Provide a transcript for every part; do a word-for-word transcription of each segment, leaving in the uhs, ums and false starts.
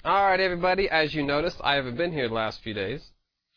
Alright, everybody, as you noticed, I haven't been here the last few days.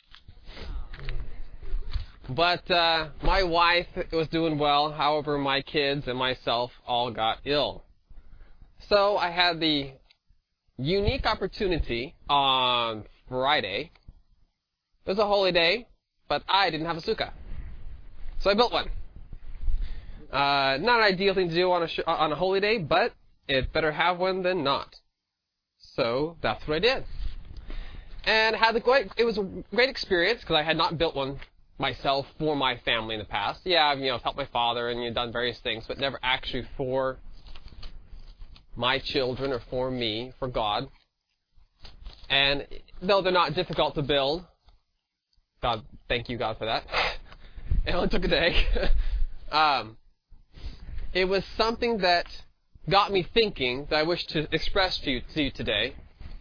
But uh, my wife was doing well. However, my kids and myself all got ill. So I had the unique opportunity on Friday. It was a holy day, but I didn't have a sukkah. So I built one. Uh, not an ideal thing to do on a, sh- on a holy day, but it's better have one than not. So that's what I did. And had the great, it was a great experience because I had not built one myself for my family in the past. Yeah, I've, you know, helped my father and, you know, done various things, but never actually for my children or for me, for God. And though they're not difficult to build, God, thank you, God, for that. It only took a day. um, it was something that got me thinking that I wish to express to you, to you today.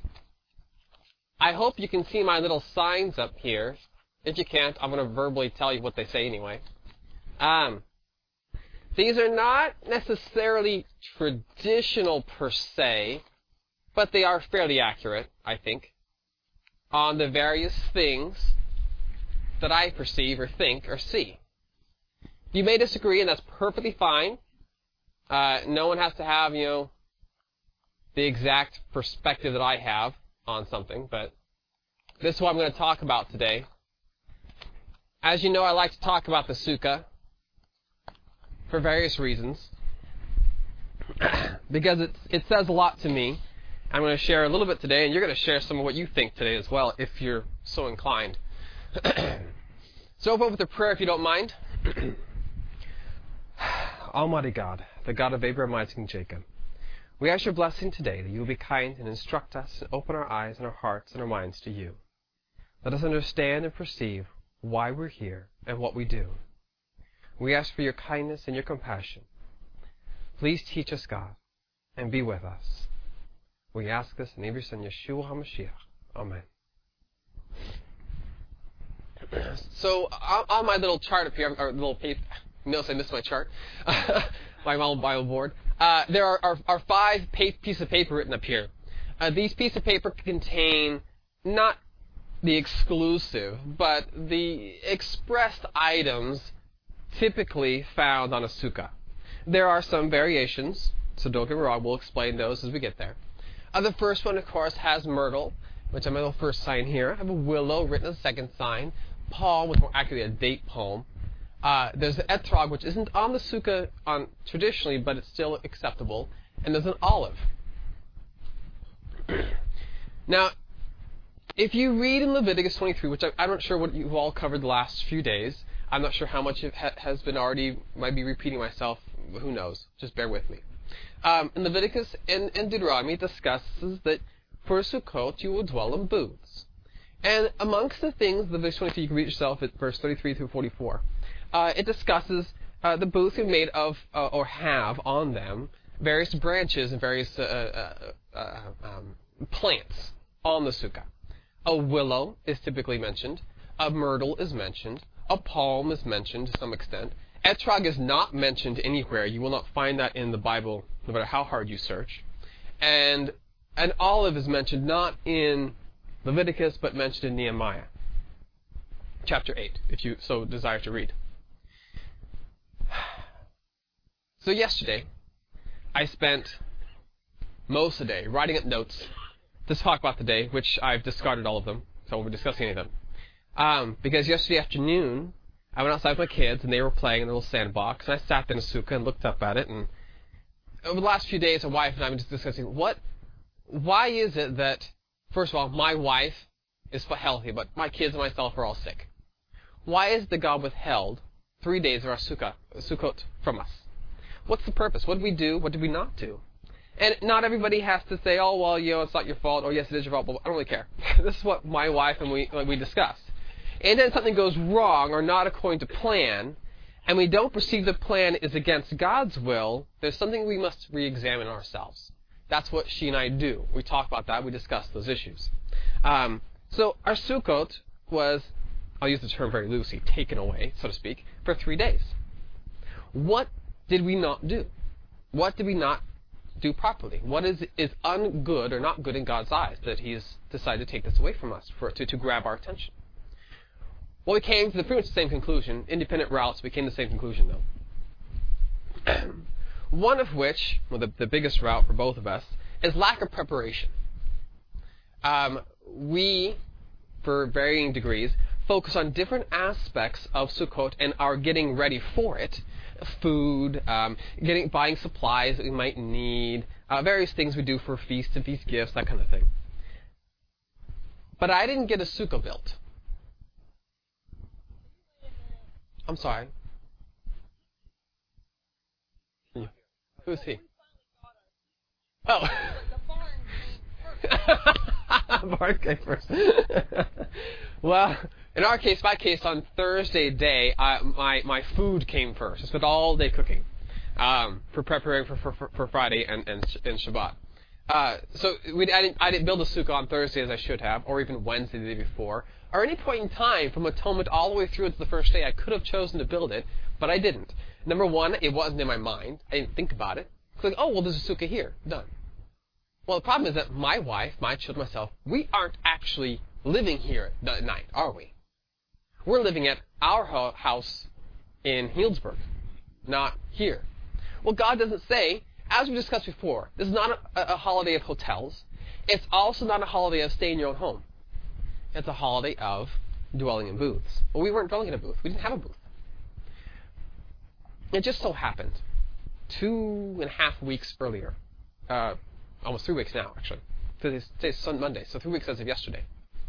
I hope you can see my little signs up here. If you can't, I'm going to verbally tell you what they say anyway. Um, these are not necessarily traditional per se, but they are fairly accurate, I think, on the various things that I perceive or think or see. You may disagree, and that's perfectly fine. Uh, no one has to have, you know, the exact perspective that I have on something, but this is what I'm going to talk about today. As you know, I like to talk about the sukkah for various reasons, because it, it says a lot to me. I'm going to share a little bit today, and you're going to share some of what you think today as well, if you're so inclined. So open with a prayer, if you don't mind. Almighty God, the God of Abraham, Isaac, and Jacob, we ask your blessing today, that you will be kind and instruct us and open our eyes and our hearts and our minds to you. Let us understand and perceive why we're here and what we do. We ask for your kindness and your compassion. Please teach us, God, and be with us. We ask this in your Son, Yeshua HaMashiach. Amen. So on my little chart up here, or little paper, notice I missed my chart, my little Bible board. Uh, there are, are, are five pa- pieces of paper written up here. Uh, these pieces of paper contain not the exclusive, but the expressed items typically found on a sukkah. There are some variations, so don't get me wrong, we'll explain those as we get there. Uh, the first one, of course, has myrtle, which I'm my little first sign here. I have a willow written as a second sign. Palm, which more accurately a date palm. Uh, there's the etrog, which isn't on the sukkah on traditionally, but it's still acceptable. And there's an olive. Now, if you read in Leviticus twenty-three, which I, I'm not sure what you've all covered the last few days, I'm not sure how much it ha- has been already, might be repeating myself, who knows, just bear with me. Um, in Leviticus and, and Deuteronomy, it discusses that for Sukkot you will dwell in booths. And amongst the things, Leviticus twenty-three, you can read yourself at verse thirty-three through forty-four, uh, it discusses uh, the booths are made of, uh, or have on them, various branches and various uh, uh, uh, um, plants on the sukkah. A willow is typically mentioned. A myrtle is mentioned. A palm is mentioned to some extent. Etrog is not mentioned anywhere. You will not find that in the Bible, no matter how hard you search. And an olive is mentioned not in Leviticus, but mentioned in Nehemiah, chapter eight, if you so desire to read. So yesterday, I spent most of the day writing up notes to talk about the day, which I've discarded all of them, so I won't be discussing any of them. Um, because yesterday afternoon, I went outside with my kids, and they were playing in a little sandbox, and I sat there in a sukkah and looked up at it, and over the last few days, my wife and I have been just discussing, what, why is it that, first of all, my wife is healthy, but my kids and myself are all sick? Why is it that God withheld three days of our sukkah, sukkot from us? What's the purpose? What did we do? What did we not do? And not everybody has to say, oh, well, you know, it's not your fault, or yes, it is your fault, but I don't really care. This is what my wife and we, like, we discussed. And then something goes wrong or not according to plan, and we don't perceive the plan is against God's will, there's something we must re-examine ourselves. That's what she and I do. We talk about that. We discuss those issues. Um, so our Sukkot was, I'll use the term very loosely, taken away, so to speak, for three days. What did we not do? What did we not do properly? What is is ungood or not good in God's eyes that He has decided to take this away from us for to, to grab our attention? Well, we came to the pretty much the same conclusion. Independent routes, we came to the same conclusion, though. One of which, well, the, the biggest route for both of us, is lack of preparation. Um, we, for varying degrees, focus on different aspects of Sukkot and are getting ready for it. Food, um, getting buying supplies that we might need, uh, various things we do for feasts and feast gifts, that kind of thing. But I didn't get a sukkah built. I'm sorry. Who's he? Oh. Barn came first. Well, in our case, my case, on Thursday day, I, my my food came first. I spent all day cooking um, for preparing for, for, for Friday and, and, and Shabbat. Uh, so we, I, didn't, I didn't build a sukkah on Thursday as I should have, or even Wednesday the day before, or any point in time from Atonement all the way through to the first day. I could have chosen to build it, but I didn't. Number one, it wasn't in my mind. I didn't think about it. It's like, oh, well, there's a sukkah here. Done. Well, the problem is that my wife, my children, myself, we aren't actually living here at night, are we? We're living at our ho- house in Healdsburg, not here. Well, God doesn't say, as we discussed before, this is not a, a holiday of hotels. It's also not a holiday of staying in your own home. It's a holiday of dwelling in booths. Well, we weren't dwelling in a booth. We didn't have a booth. It just so happened, two and a half weeks earlier, uh, almost three weeks now, actually. Today's, today's Monday, so three weeks as of yesterday.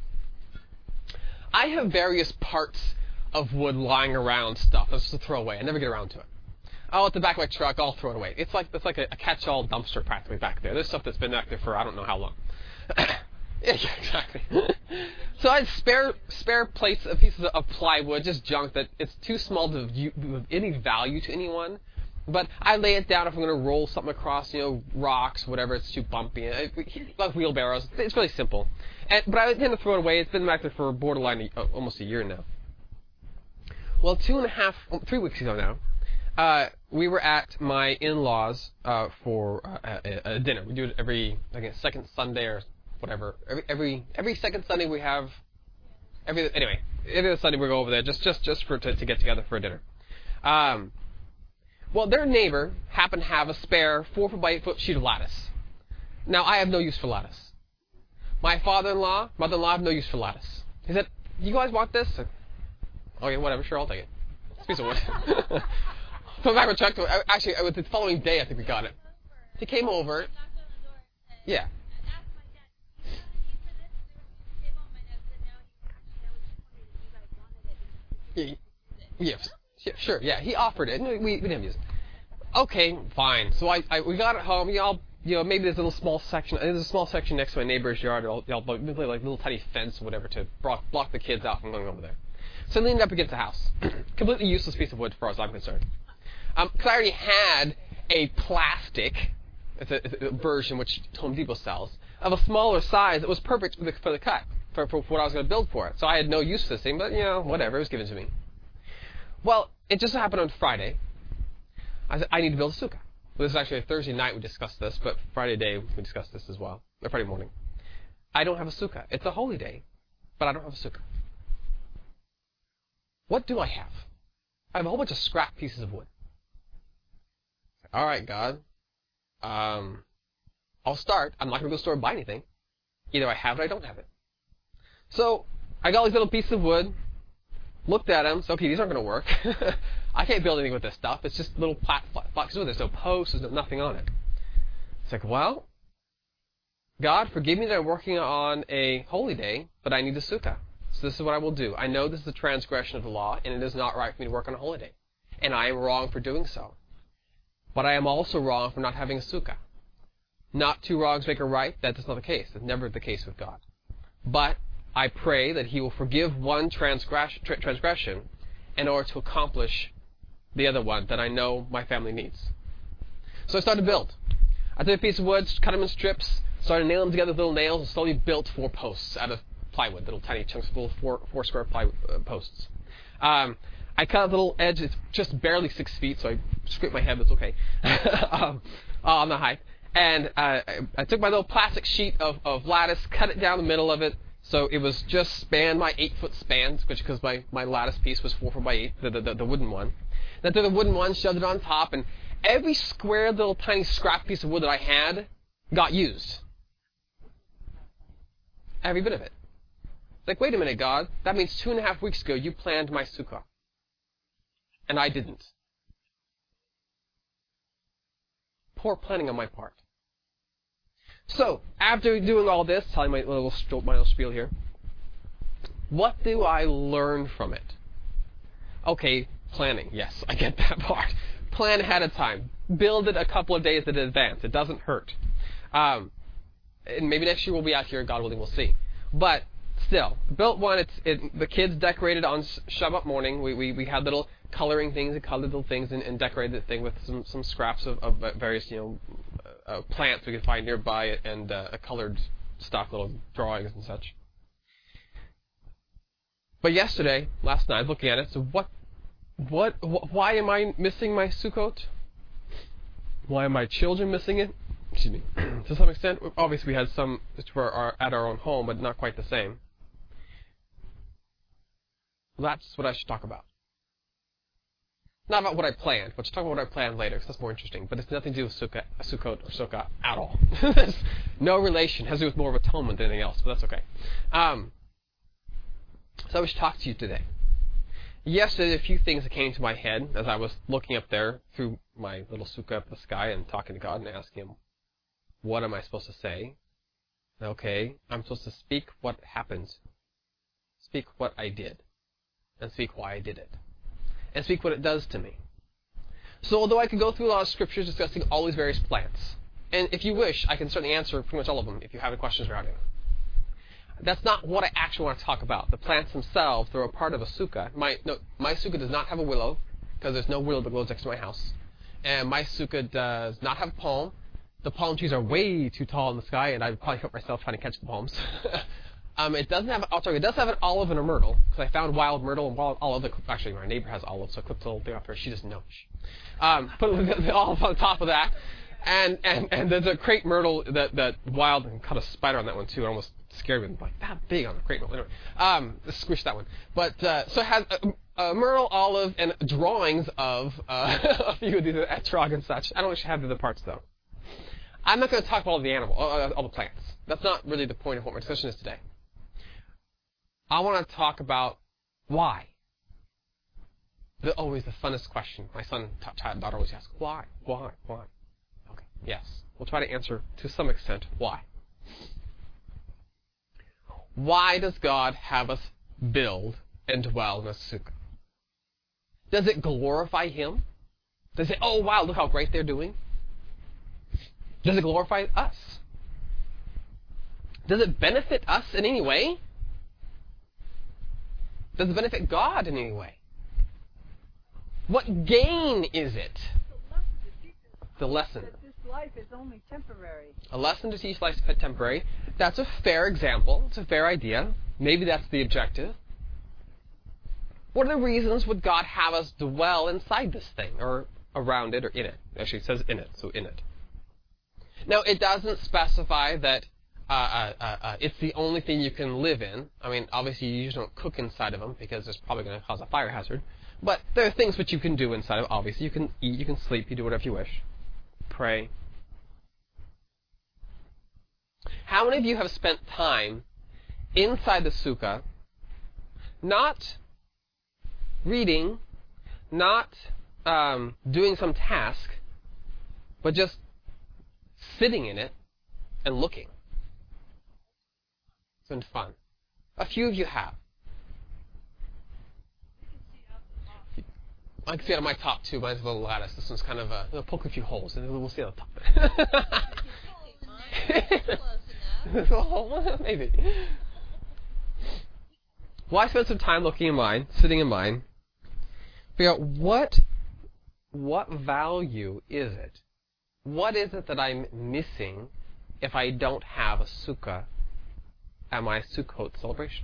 I have various parts of wood lying around stuff that's just to throw away. I never get around to it. Oh, at the back of my truck, I'll throw it away. It's like it's like a, a catch-all dumpster practically back there. There's stuff that's been back there for I don't know how long. Yeah, exactly. So I had spare spare plates, of pieces of plywood, just junk that it's too small to give any value to anyone. But I lay it down if I'm going to roll something across, you know, rocks, whatever. It's too bumpy. I, like wheelbarrows. It's really simple. And, but I tend to throw it away. It's been back there for borderline a, almost a year now. Well, two and a half, three weeks ago now, uh, we were at my in-laws uh, for uh, a, a dinner. We do it every, I guess, second Sunday or whatever. Every every every second Sunday we have. Every anyway, every other Sunday we go over there just just just for to, to get together for a dinner. Um, Well, their neighbor happened to have a spare four foot by eight foot sheet of lattice. Now, I have no use for lattice. My father-in-law, mother-in-law have no use for lattice. He said, "You guys want this?" Okay, whatever, sure, I'll take it. It's a piece of wood. So back with truck. Actually, it was the following day I think we got it. He came over. Yeah. Yeah. Yes. Yeah, sure, yeah, he offered it, and we, we didn't use it. Okay, fine. So I, I we got it home. You know, you know, maybe there's a little small section. There's a small section next to my neighbor's yard. I'll, I'll like like little tiny fence or whatever to block, block the kids out from going over there. So I leaned up against the house. Completely useless piece of wood, as far as I'm concerned. Um, because I already had a plastic, it's a, it's a version which Home Depot sells, of a smaller size that was perfect for the, for the cut for, for what I was going to build for it. So I had no use for this thing, but you know, whatever. It was given to me. Well, it just happened on Friday. I said, I need to build a sukkah. Well, this is actually a Thursday night we discussed this, but Friday day we discussed this as well. Or Friday morning. I don't have a sukkah. It's a holy day, but I don't have a sukkah. What do I have? I have a whole bunch of scrap pieces of wood. All right, God. Um, I'll start. I'm not going to go to the store and buy anything. Either I have it or I don't have it. So I got all these little pieces of wood. Looked at them, so okay, these aren't going to work. I can't build anything with this stuff. It's just little flat blocks. There's no posts, there's no, nothing on it. It's like, well, God, forgive me that I'm working on a holy day, but I need a sukkah. So this is what I will do. I know this is a transgression of the law, and it is not right for me to work on a holy day. And I am wrong for doing so. But I am also wrong for not having a sukkah. Not two wrongs make a right. That is not the case. That's never the case with God. But I pray that He will forgive one transgress- tra- transgression in order to accomplish the other one that I know my family needs. So I started to build. I took a piece of wood, cut them in strips, started nailing them together with little nails, and slowly built four posts out of plywood, little tiny chunks of little four, four square plywood uh, posts. Um, I cut a little edge. It's just barely six feet, so I scraped my head, but it's okay. um, uh, on the height. And uh, I, I took my little plastic sheet of, of lattice, cut it down the middle of it, so it was just span my eight-foot span, which because my, my lattice piece was four foot by eight, the, the, the wooden one. Then took the wooden one, shoved it on top, and every square little tiny scrap piece of wood that I had got used. Every bit of it. It's like, wait a minute, God. That means two and a half weeks ago you planned my sukkah. And I didn't. Poor planning on my part. So, after doing all this, telling my little, my little spiel here, what do I learn from it? Okay, planning. Yes, I get that part. Plan ahead of time. Build it a couple of days in advance. It doesn't hurt. Um, and maybe next year we'll be out here, God willing, we'll see. But still, built one. It's it, the kids decorated on Shabbat morning. We we we had little coloring things and colored little things and, and decorated the thing with some some scraps of, of various you know uh, plants we could find nearby and uh, colored stock little drawings and such. But yesterday, last night, looking at it, so what, what, wh- why am I missing my Sukkot? Why are my children missing it? Excuse me. To some extent, obviously we had some for our, at our own home, but not quite the same. That's what I should talk about. Not about what I planned, but to talk about what I planned later, because that's more interesting. But it's nothing to do with Sukkot, Sukkot or Sukkah at all. There's no relation. It has to do with more of atonement than anything else, but that's okay. Um, so I wish to talk to you today. Yesterday, a few things that came to my head as I was looking up there through my little sukkah up the sky and talking to God and asking Him, what am I supposed to say? Okay, I'm supposed to speak what happened, speak what I did, and speak why I did it, and speak what it does to me. So although I could go through a lot of scriptures discussing all these various plants, and if you wish, I can certainly answer pretty much all of them if you have any questions around it. That's not what I actually want to talk about. The plants themselves, they're a part of a sukkah. My no, my sukkah does not have a willow, because there's no willow that grows next to my house. And my sukkah does not have a palm. The palm trees are way too tall in the sky, and I'd probably hurt myself trying to catch the palms. um, it doesn't have, oh, sorry, it does have an olive and a myrtle, because I found wild myrtle and wild olive. Actually, my neighbor has olive, so I clipped the little thing off her. She doesn't know. Um, put the olive on top of that. And, and, and there's a crepe myrtle, that, that wild, and caught a spider on that one too. It almost scared me. Like, that big on the crepe myrtle. Anyway, um, squish that one. But, uh, so it has a, a myrtle, olive, and drawings of uh, a few of these etrog and such. I don't actually have the other parts though. I'm not going to talk about all the animal, all, all the plants. That's not really the point of what my discussion is today. I want to talk about why. The, always the funnest question. My son, child, daughter always asks, why, why, why? Yes, we'll try to answer to some extent why. Why does God have us build and dwell in a sukkah? Does it glorify Him? Does it say, oh wow, look how great they're doing? Does it glorify us? Does it benefit us in any way? Does it benefit God in any way? What gain is it? The lesson. Life is only temporary. A lesson to teach life is temporary. That's a fair example. It's a fair idea. Maybe that's the objective. What are the reasons would God have us dwell inside this thing, or around it, or in it? Actually, it says in it, so in it. Now, it doesn't specify that uh, uh, uh, uh, it's the only thing you can live in. I mean, obviously, you usually don't cook inside of them because it's probably going to cause a fire hazard. But there are things which you can do inside of it. Obviously, you can eat, you can sleep, you do whatever you wish. Pray. How many of you have spent time inside the sukkah, not reading, not um, doing some task, but just sitting in it and looking? It's been fun. A few of you have. I can see it on my top too. Mine's a little lattice. This one's kind of a, it'll poke a few holes, and we'll see on the top. Maybe. Well, I spent some time looking in mine, sitting in mine, figure out what, what value is it? What is it that I'm missing if I don't have a sukkah at my Sukkot celebration?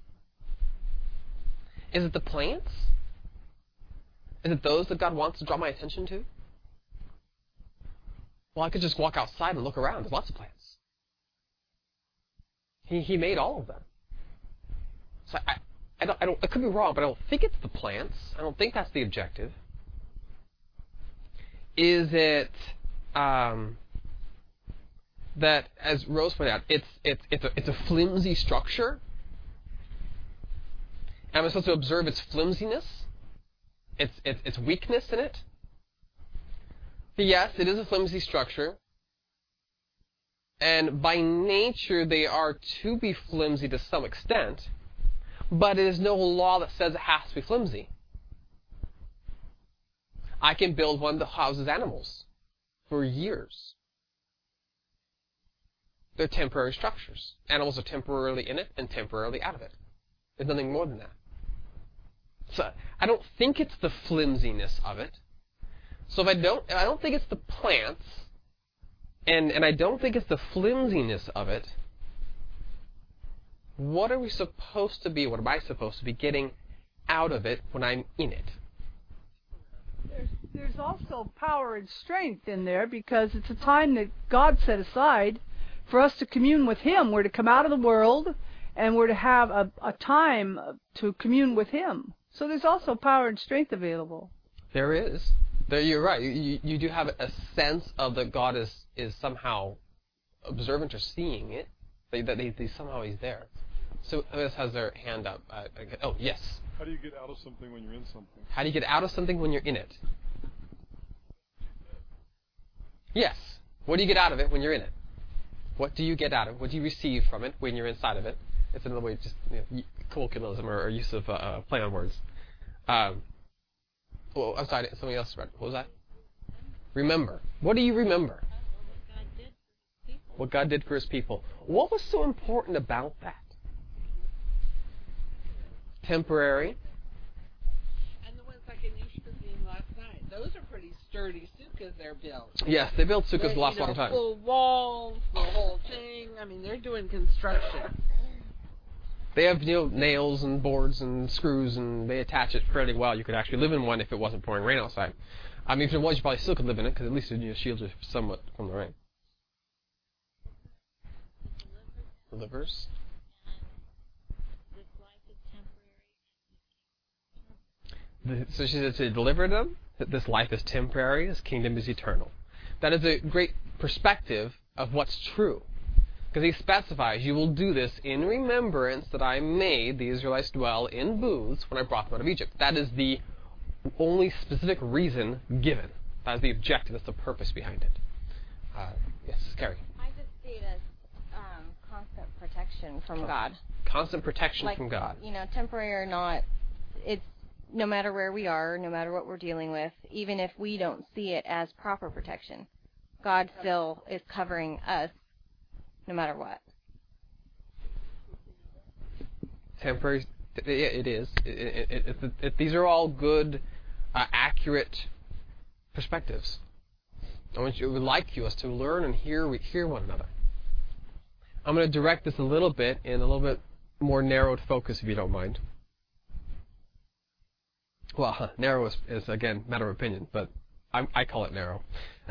Is it the plants? Is it those that God wants to draw my attention to? Well, I could just walk outside and look around. There's lots of plants. He he made all of them. So I, I don't I don't I could be wrong, but I don't think it's the plants. I don't think that's the objective. Is it um, that, as Rose pointed out, it's it's it's a it's a flimsy structure? Am I supposed to observe its flimsiness? Its its its weakness in it? Yes, it is a flimsy structure. And by nature, they are to be flimsy to some extent, but it is no law that says it has to be flimsy. I can build one that houses animals for years. They're temporary structures. Animals are temporarily in it and temporarily out of it. There's nothing more than that. So I don't think it's the flimsiness of it. So if I don't, if I don't think it's the plants, and and I don't think it's the flimsiness of it, what are we supposed to be, what am I supposed to be getting out of it when I'm in it? There's, there's also power and strength in there, because it's a time that God set aside for us to commune with Him. We're to come out of the world, and we're to have a, a time to commune with Him. So there's also power and strength available. There is. There, you're right. You, you do have a sense of that God is, is somehow observant or seeing it, that, that he, he somehow He's there. So this has their hand up. Uh, oh, yes. How do you get out of something when you're in something? How do you get out of something when you're in it? Yes. What do you get out of it when you're in it? What do you get out of it? What do you receive from it when you're inside of it? It's another way, just you know, colloquialism or, or use of uh, play on words. Um, well, I'm sorry, somebody else read. What was that? Remember. What do you remember? What God did for His people. What was so important about that? Temporary. And the ones like in Ishmael last night, those are pretty sturdy sukkahs they're built. Yes, they built sukkahs They, last you know, long time. Full walls, the whole thing. I mean, they're doing construction. They have, you know, nails and boards and screws, and they attach it fairly well. You could actually live in one if it wasn't pouring rain outside. I mean, if it was, you probably still could live in it, because at least it, you know, shields you somewhat from the rain. Delivers. The, so she said to deliver them, that this life is temporary, His kingdom is eternal. That is a great perspective of what's true. Because He specifies, you will do this in remembrance that I made the Israelites dwell in booths when I brought them out of Egypt. That is the only specific reason given. That is the objective, that's the purpose behind it. Uh, yes, Carrie. I just see it as um, constant protection from God. Constant protection like, from God. You know, temporary or not, it's no matter where we are, no matter what we're dealing with, even if we don't see it as proper protection, God still is covering us no matter what. Temporary, it is. It, it, it, it, these are all good, uh, accurate perspectives. I want you, would like you us to learn and hear, we hear one another. I'm going to direct this a little bit in a little bit more narrowed focus, if you don't mind. Well, huh, narrow is, is again matter of opinion, but I, I call it narrow.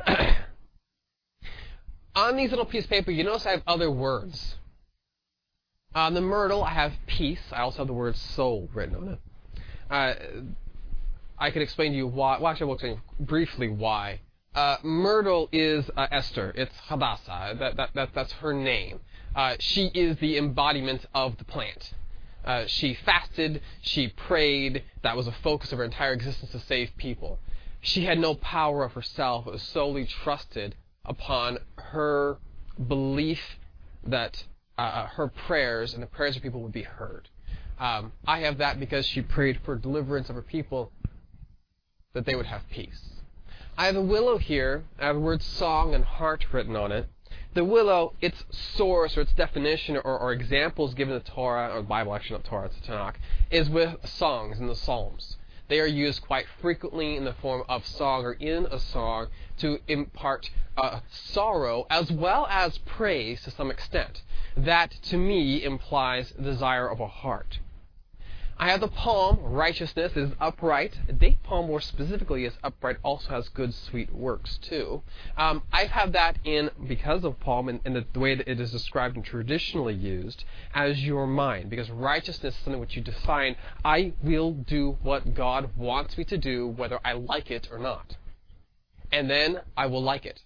On these little pieces of paper, you notice I have other words. On the myrtle, I have peace. I also have the word soul written on it. Uh, I can explain to you why. Well, actually, I will explain briefly why. Uh, myrtle is uh, Esther. It's Hadassah. That, that, that, that's her name. Uh, she is the embodiment of the plant. Uh, she fasted. She prayed. That was a focus of her entire existence to save people. She had no power of herself. It was solely trusted upon her belief that uh, her prayers and the prayers of people would be heard. Um, I have that because she prayed for deliverance of her people, that they would have peace. I have a willow here. I have the word song and heart written on it. The willow, its source or its definition or, or examples given in the Torah, or the Bible, actually not Torah, it's the Tanakh, is with songs in the Psalms. They are used quite frequently in the form of song or in a song to impart uh, sorrow as well as praise to some extent. That, to me, implies the desire of a heart. I have the palm, righteousness is upright. A date palm, more specifically, is upright, also has good, sweet works, too. Um, I have that in, because of palm, and, and the, the way that it is described and traditionally used, as your mind. Because righteousness is something which you define, I will do what God wants me to do, whether I like it or not. And then I will like it.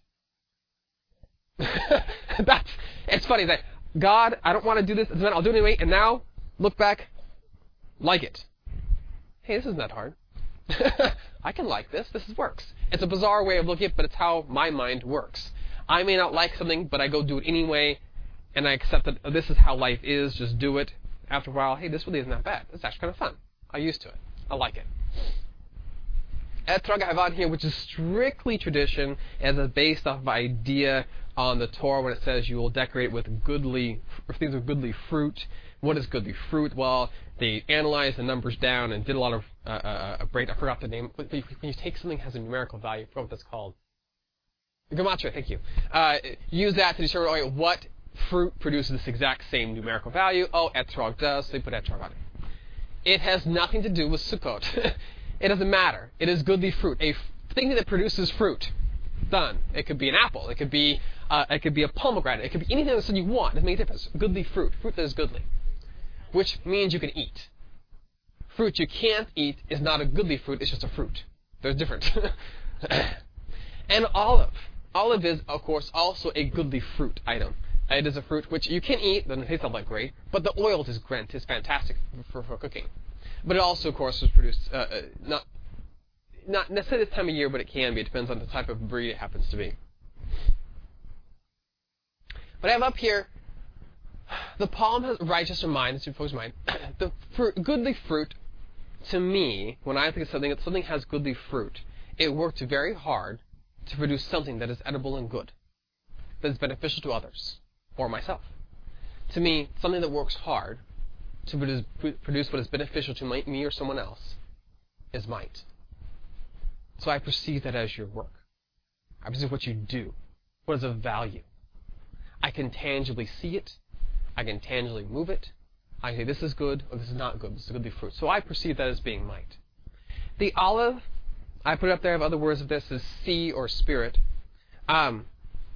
That's, it's funny that, God, I don't want to do this, and then I'll do it anyway, and now, look back, like it. Hey, this isn't that hard. I can like this. This works. It's a bizarre way of looking at it, but it's how my mind works. I may not like something, but I go do it anyway, and I accept that oh, this is how life is. Just do it. After a while, hey, this really isn't that bad. It's actually kind of fun. I'm used to it. I like it. Etrog I have on here, which is strictly tradition, as a based off of idea on the Torah when it says you will decorate with goodly, things with goodly fruit. What is goodly fruit? Well, they analyzed the numbers down and did a lot of uh, uh, break. I forgot the name. When you take something that has a numerical value, I forgot what that's called. Gematria, thank you. Uh, use that to determine okay, what fruit produces this exact same numerical value. Oh, etrog does, so they put etrog on it. It has nothing to do with Sukkot. It doesn't matter. It is goodly fruit. A f- thing that produces fruit. Done. It could be an apple. It could be uh, it could be a pomegranate. It could be anything that you want. It doesn't make a difference. Goodly fruit. Fruit that is goodly. Which means you can eat. Fruit you can't eat is not a goodly fruit. It's just a fruit. They're different. And olive. Olive is, of course, also a goodly fruit item. It is a fruit which you can eat. Doesn't taste all that great. But the oil is great. It's fantastic for, for cooking. But it also, of course, was produced uh, uh, not not necessarily this time of year, but it can be. It depends on the type of breed it happens to be. But I have up here, the palm has righteous or mind, it's your mind. The fruit, goodly fruit, to me, when I think of something, if something has goodly fruit, it worked very hard to produce something that is edible and good, that is beneficial to others, or myself. To me, something that works hard to produce, produce what is beneficial to my, me or someone else is might. So I perceive that as your work. I perceive what you do, what is of value. I can tangibly see it. I can tangibly move it. I can say this is good or this is not good. This is goodly fruit. So I perceive that as being might. The olive, I put it up there. I have other words of this, is sea or spirit. Um,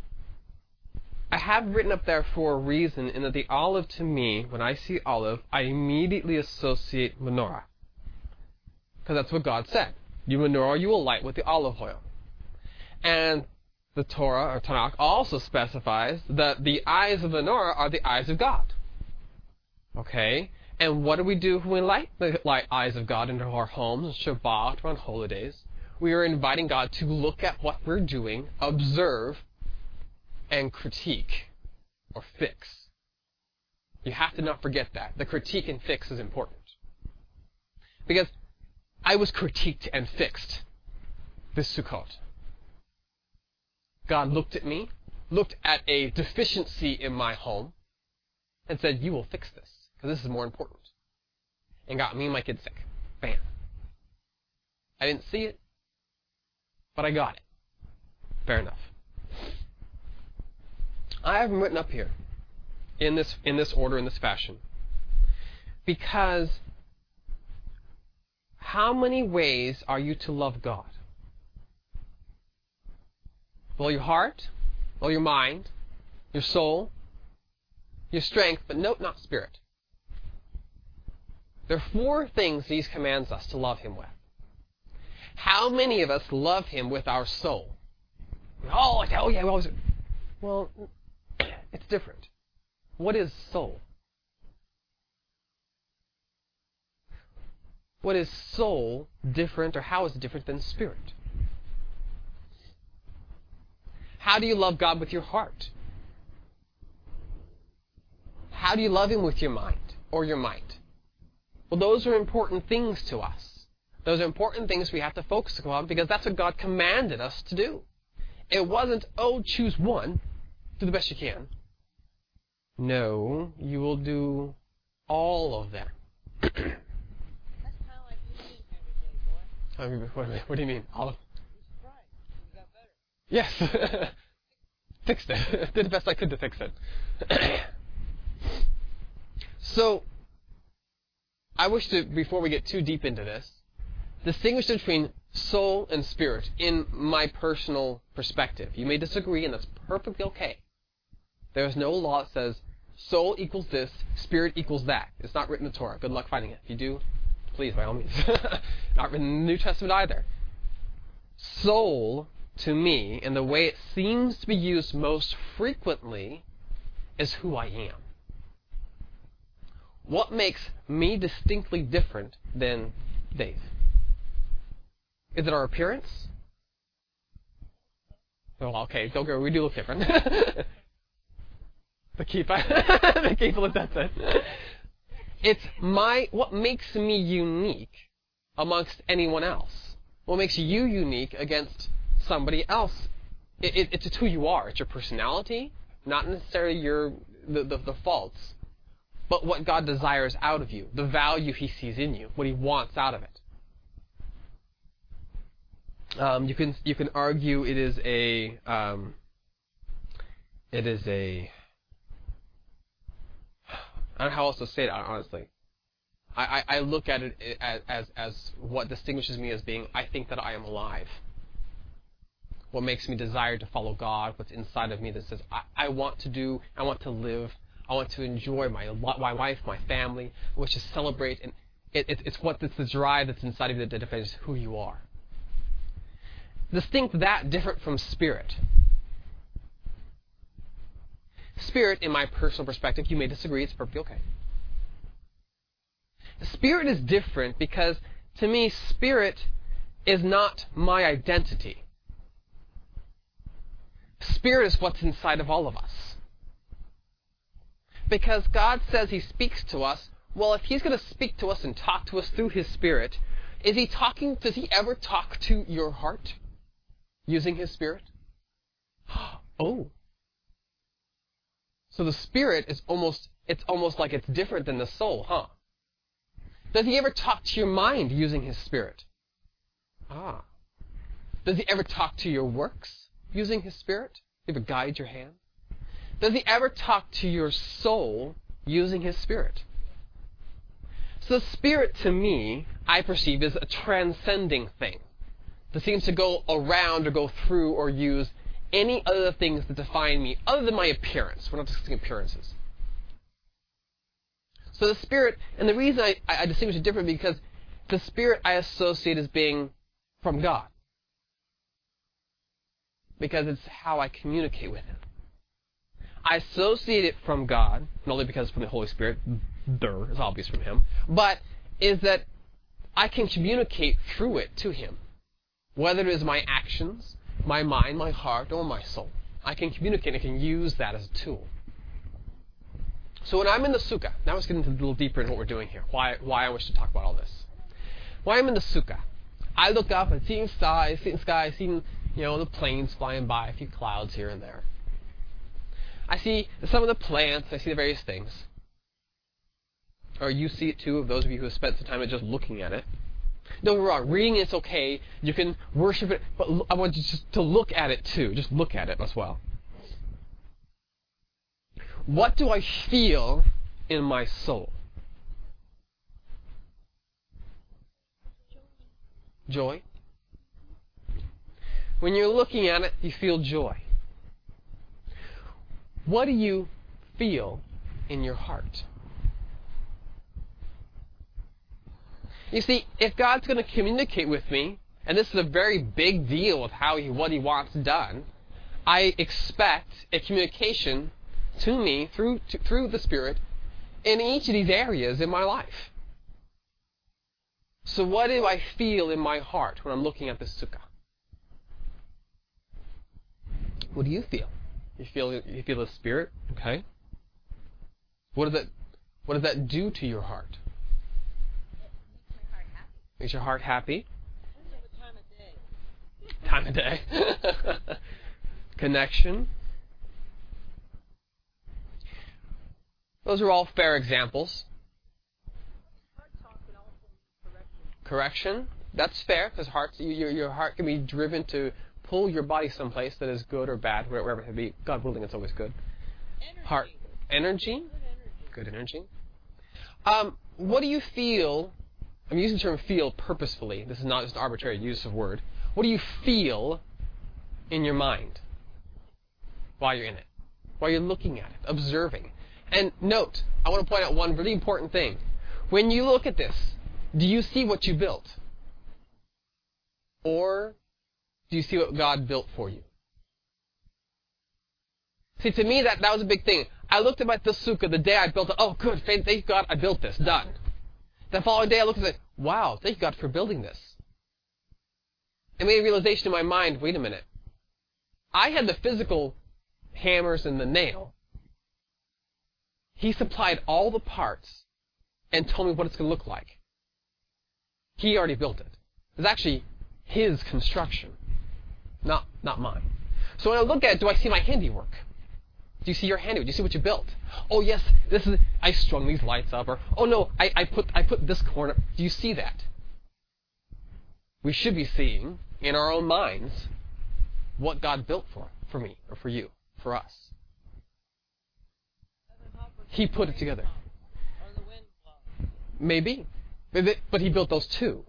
I have written up there for a reason in that the olive to me, when I see olive, I immediately associate menorah. Because that's what God said. You menorah, you will light with the olive oil. And the Torah, or Tanakh, also specifies that the eyes of the menorah are the eyes of God. Okay? And what do we do when we light the light eyes of God into our homes, Shabbat, or on holidays? We are inviting God to look at what we're doing, observe, and critique, or fix. You have to not forget that. The critique and fix is important. Because I was critiqued and fixed this Sukkot. God looked at me, looked at a deficiency in my home, and said, you will fix this, because this is more important. And got me and my kids sick. Bam. I didn't see it, but I got it. Fair enough. I have them written up here in this in this order, in this fashion, because how many ways are you to love God? With all your heart, all your mind, your soul, your strength, but note not spirit. There are four things He commands us to love Him with. How many of us love Him with our soul? Oh, oh yeah, we always. Well, it's different. What is soul? What is soul different, or how is it different than spirit? How do you love God with your heart? How do you love Him with your mind or your might? Well, those are important things to us. Those are important things we have to focus on because that's what God commanded us to do. It wasn't, oh, choose one, do the best you can. No, you will do all of them. That's kind of like you eat every day, boy. I mean, what do you mean? All of You got better. Yes. Fixed it. Did the best I could to fix it. So, I wish to, before we get too deep into this, distinguish between soul and spirit in my personal perspective. You may disagree, and that's perfectly okay. There is no law that says soul equals this, spirit equals that. It's not written in the Torah. Good luck finding it. If you do, please, by all means. Not written in the New Testament either. Soul, to me, and the way it seems to be used most frequently, is who I am. What makes me distinctly different than Dave? Is it our appearance? Oh, okay, don't go. We do look different. the keep, the keep, that's it. It's my, what makes me unique amongst anyone else? What makes you unique against somebody else? It, it, it's who you are. It's your personality, not necessarily your the, the, the faults, but what God desires out of you, the value He sees in you, what He wants out of it. Um, you can you can argue it is a um, it is a I don't know how else to say it honestly. I, I, I look at it as, as as what distinguishes me as being, I think that I am alive. What makes me desire to follow God, what's inside of me that says I, I want to do, I want to live, I want to enjoy my my wife, my family, I wish to celebrate, and it, it, it's what it's the drive that's inside of you that defines who you are. Distinct that different from spirit. Spirit, in my personal perspective, you may disagree, it's perfectly okay. Spirit is different because, to me, spirit is not my identity. Spirit is what's inside of all of us. Because God says He speaks to us, well, if He's going to speak to us and talk to us through His Spirit, is He talking, does He ever talk to your heart using His Spirit? Oh. So the Spirit is almost, it's almost like it's different than the soul, huh? Does He ever talk to your mind using His Spirit? Ah. Does He ever talk to your works using His Spirit? Does He ever guide your hand? Does He ever talk to your soul using His Spirit? So the Spirit, to me, I perceive as a transcending thing that seems to go around or go through or use any other things that define me other than my appearance. We're not discussing appearances. So the Spirit, and the reason I, I distinguish it different because the Spirit I associate as being from God. Because it's how I communicate with Him. I associate it from God, not only because it's from the Holy Spirit, duh, it's obvious from Him, but is that I can communicate through it to Him. Whether it is my actions, my mind, my heart, or my soul. I can communicate, I can use that as a tool. So when I'm in the sukkah, now let's get into a little deeper in what we're doing here, why why I wish to talk about all this. When I'm in the sukkah, I look up and see the sky, see the sky, see, you know, the planes flying by, a few clouds here and there. I see some of the plants, I see the various things. Or you see it too, of those of you who have spent some time just looking at it. Don't get me wrong, reading it's okay, you can worship it, but I want you just to look at it too, just look at it as well. What do I feel in my soul? Joy. When you're looking at it, you feel joy. What do you feel in your heart? You see, if God's going to communicate with me, and this is a very big deal with how he, what He wants done, I expect a communication to me through to, through the Spirit in each of these areas in my life. So what do I feel in my heart when I'm looking at this sukkah? What do you feel? You feel you feel the Spirit, okay? What does that what does that do to your heart? Makes your heart happy. Time of day. Connection. Those are all fair examples. Correction. That's fair, because hearts, your, your heart can be driven to pull your body someplace that is good or bad, wherever it may be. God willing, it's always good. Energy. Heart. Energy. Good energy. Good energy. Um, what do you feel? I'm using the term feel purposefully. This is not just an arbitrary use of word. What do you feel in your mind while you're in it? While you're looking at it, observing. And note, I want to point out one really important thing. When you look at this, do you see what you built? Or do you see what God built for you? See, to me, that, that was a big thing. I looked at my this sukkah the day I built it. Oh, good. Thank God I built this. Done. The following day I looked at it. Wow, thank God for building this. I made a realization in my mind, wait a minute. I had the physical hammers and the nail. He supplied all the parts and told me what it's going to look like. He already built it. It's actually his construction, not not mine. So when I look at it, do I see my handiwork? Do you see your handiwork? Do you see what you built? Oh yes, this is I strung these lights up, or oh no, I, I put I put this corner. Do you see that? We should be seeing in our own minds what God built for for me or for you, for us. He put it together. Maybe, but he built those too.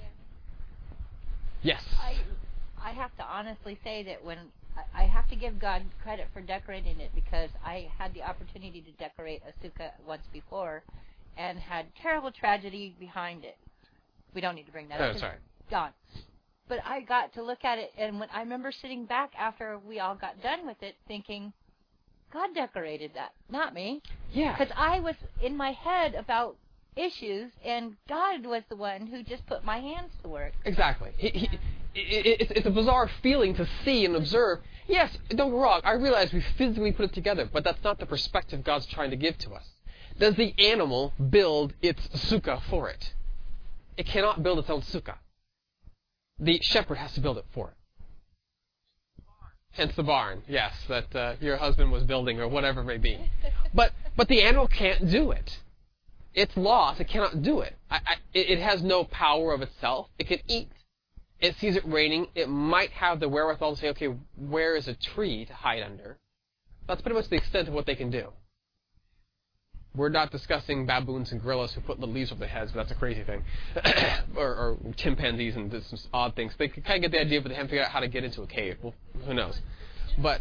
Yes. I I have to honestly say that when I have to give God credit for decorating it, because I had the opportunity to decorate a sukkah once before and had terrible tragedy behind it. We don't need to bring that oh, up. Sorry. Gone. But I got to look at it, and when I remember sitting back after we all got done with it thinking, God decorated that, not me. Yeah. Because I was in my head about issues, and God was the one who just put my hands to work. Exactly. He, he, it, it's, it's a bizarre feeling to see and observe. Yes, don't get me wrong. I realize we physically put it together, but that's not the perspective God's trying to give to us. Does the animal build its sukkah for it? It cannot build its own sukkah. The shepherd has to build it for it. Hence the barn, yes, that uh, your husband was building or whatever it may be. But but the animal can't do it. It's lost. It cannot do it. I, I, it. It has no power of itself. It can eat. It sees it raining. It might have the wherewithal to say, okay, where is a tree to hide under? That's pretty much the extent of what they can do. We're not discussing baboons and gorillas who put little leaves over their heads, but that's a crazy thing. or, or chimpanzees and this, some odd things. They can kind of get the idea, but they haven't figured out how to get into a cave. Well, who knows? But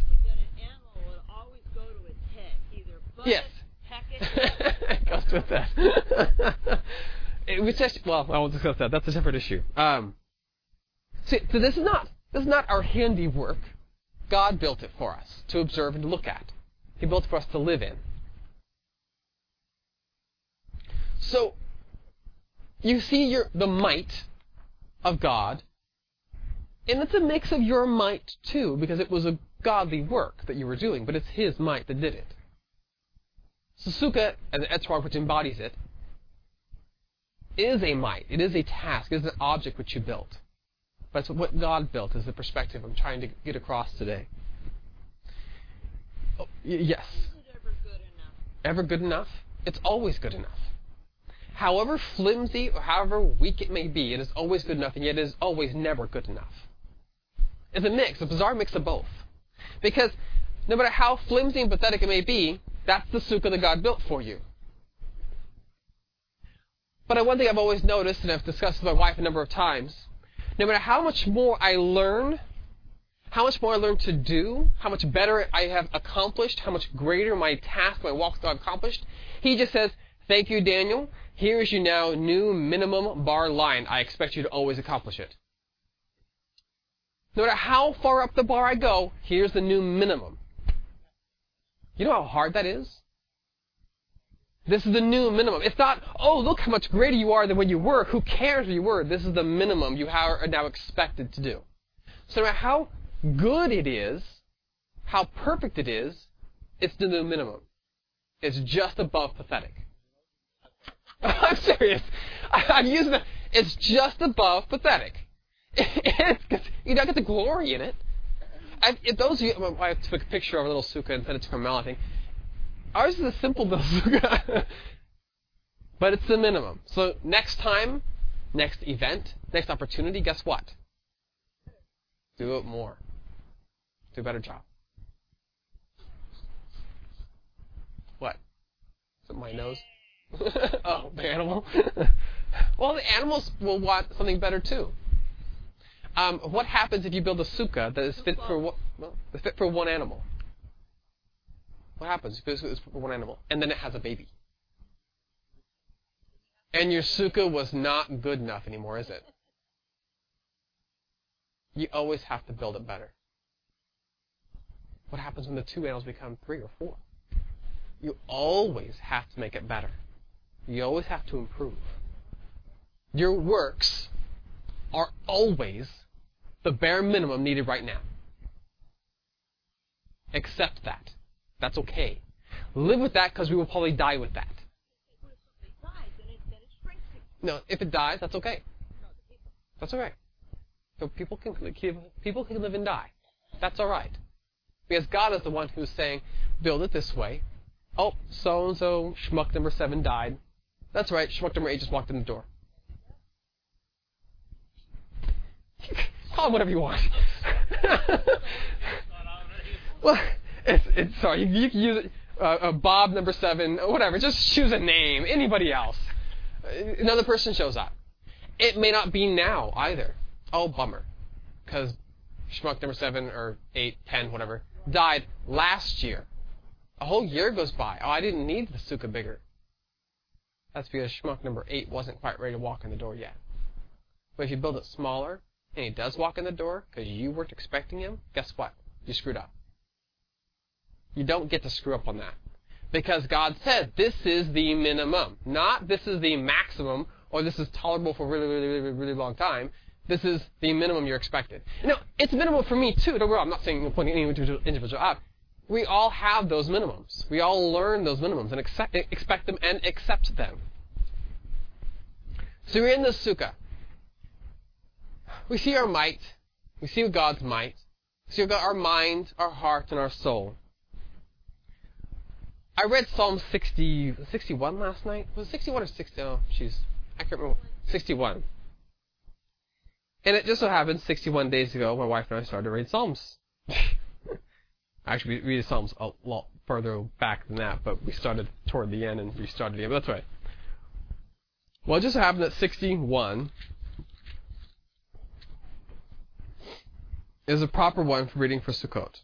yes. It goes with that. it was just, well, I won't discuss that. That's a separate issue. Um, see, so this is not this is not our handiwork. God built it for us to observe and to look at. He built it for us to live in. So you see your the might of God, and it's a mix of your might too, because it was a godly work that you were doing, but it's His might that did it. So sukkah, and the etrog which embodies it, is a might. It is a task. It is an object which you built. But it's what God built is the perspective I'm trying to get across today. Oh, y- yes. Is it ever good enough? Ever good enough? It's always good enough. However flimsy or however weak it may be, it is always good enough, and yet it is always never good enough. It's a mix, a bizarre mix of both. Because no matter how flimsy and pathetic it may be, that's the sukkah that God built for you. But one thing I've always noticed, and I've discussed with my wife a number of times, no matter how much more I learn, how much more I learn to do, how much better I have accomplished, how much greater my task, my walk that I've accomplished, He just says, thank you, Daniel. Here is your now new minimum bar line. I expect you to always accomplish it. No matter how far up the bar I go, here's the new minimum. You know how hard that is? This is the new minimum. It's not, oh, look how much greater you are than when you were. Who cares where you were? This is the minimum you are now expected to do. So no matter how good it is, how perfect it is, it's the new minimum. It's just above pathetic. I'm serious. I, I'm using that. It's just above pathetic. It's, you don't get the glory in it. I, if those of you, my wife took a picture of a little sukkah and sent it to Carmel, I think. Ours is a simple little sukkah. But it's the minimum. So next time, next event, next opportunity, guess what? Do it more. Do a better job. What? Is it my nose? Oh, the animal? Well, the animals will want something better too. Um, what happens if you build a sukkah that is fit for one, well, is fit for one animal? What happens if it's for one animal and then it has a baby? And your sukkah was not good enough anymore, is it? You always have to build it better. What happens when the two animals become three or four? You always have to make it better. You always have to improve. Your works are always the bare minimum needed right now. Accept that. That's okay. Live with that because we will probably die with that. No, if it dies, that's okay. That's okay. So people can people can live and die. That's all right. Because God is the one who's saying, build it this way. Oh, so-and-so, schmuck number seven died. That's right, schmuck number eight just walked in the door. Call him whatever you want. Well, it's, it's sorry, you, you can use it, uh, uh, Bob number seven, whatever, just choose a name, anybody else. Another person shows up. It may not be now either. Oh, bummer. Because schmuck number seven or eight, ten, whatever, died last year. A whole year goes by. Oh, I didn't need the sukkah bigger. That's because schmuck number eight wasn't quite ready to walk in the door yet. But if you build it smaller, and he does walk in the door because you weren't expecting him, guess what? You screwed up. You don't get to screw up on that. Because God said, this is the minimum. Not this is the maximum, or this is tolerable for a really, really, really, really long time. This is the minimum you're expected. You know, it's minimum for me too. Don't worry, I'm not saying pointing any individual, individual out. We all have those minimums. We all learn those minimums and accept, expect them and accept them. So we're in the sukkah. We see our might. We see God's might. We see our mind, our heart, and our soul. I read Psalm sixty, sixty-one last night. Was it sixty-one or sixty? Oh, jeez. I can't remember. sixty-one. And it just so happened, sixty-one days ago, my wife and I started to read Psalms. Actually, we read Psalms a lot further back than that, but we started toward the end and restarted again. But that's right. Well, it just so happened that sixty-one is a proper one for reading for Sukkot.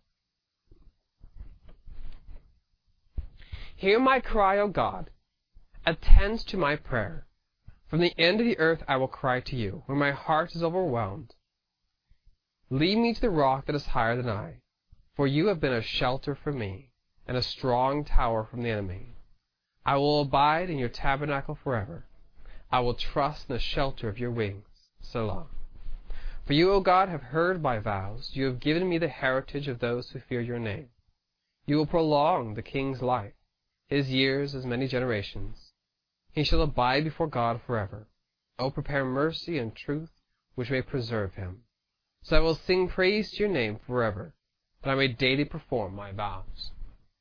Hear my cry, O God. Attend to my prayer. From the end of the earth I will cry to you, when my heart is overwhelmed. Lead me to the rock that is higher than I, for you have been a shelter for me, and a strong tower from the enemy. I will abide in your tabernacle forever. I will trust in the shelter of your wings. Selah. For you, O God, have heard my vows. You have given me the heritage of those who fear your name. You will prolong the king's life, his years as many generations. He shall abide before God forever. O prepare mercy and truth, which may preserve him. So I will sing praise to your name forever, that I may daily perform my vows.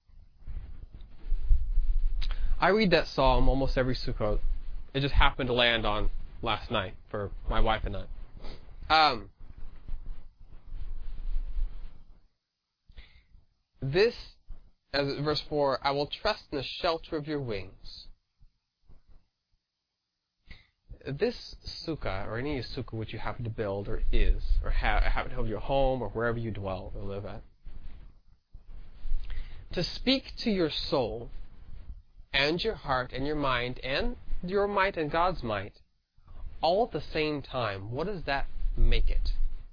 I read that psalm almost every Sukkot. It just happened to land on last night for my wife and I. Um, this, as verse four, I will trust in the shelter of your wings. This sukkah, or any sukkah which you happen to build, or is, or ha- happen to have your home, or wherever you dwell or live at, to speak to your soul, and your heart, and your mind, and your might and God's might, all at the same time, what does that make it?